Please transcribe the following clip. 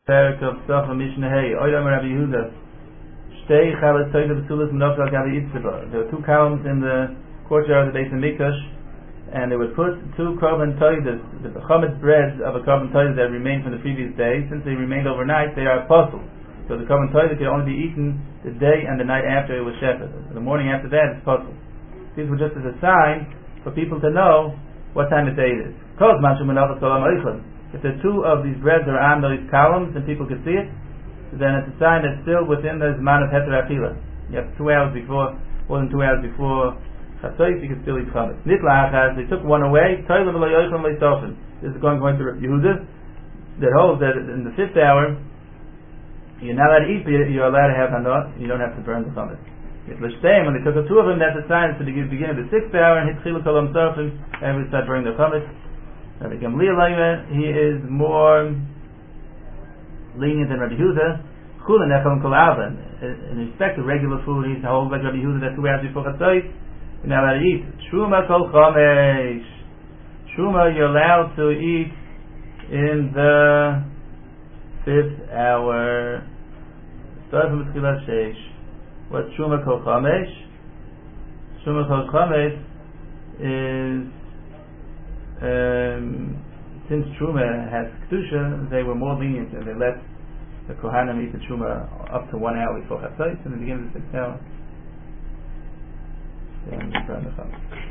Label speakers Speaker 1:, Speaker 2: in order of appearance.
Speaker 1: Perek of Sofa Mishnah Hey, Oydam Rabbi Yehuda, Shtei Chalas Toida B'Sulas Menachal Gabi Yitzchava. There were two columns in the courtyard of the Beis Hamikdash, and they would put two korban toidas, the chametz breads of a korban toida that remained from the previous day. Since they remained overnight, they are apostle. So the korban toida could only be eaten the day and the night after it was shepherd. The morning after that, it's apostle. These were just as a sign for people to know what time of day it is. If the two of these breads are on those columns and people could see it, then it's a sign that still within the Zman of Heter Achila. You have 2 hours before, more than 2 hours before Chatzos, you can still eat chametz. Nitlachas, they took one away. This is going to Rabbi Yehuda, that holds that in the 5th hour, you're not allowed to eat, but you're allowed to have hanot. You don't have to burn the chametz. When they took the two of them, that's a sign to the beginning of the 6th hour, and Hitchilu Kolam Sarfim, and we start burning the chametz. Rabbi Gamliel, he is more lenient than Rabbi Yehuda. Chulin Echel Kol Avon. In respect to regular food, he's hold like Rabbi Yehuda that 2 hours before Chatzos, you're not allowed to eat. Truma Kol Chamesh. Truma, you're allowed to eat in the 5th hour. Start from Tchilas Sheish. What's Truma Kol Chamesh? Truma Kol Chamesh is since Truma has Kedusha, they were more lenient and they let the Kohanim eat the Truma up to 1 hour before Chatzos, in the beginning of the 6th hour. Then burn the chametz.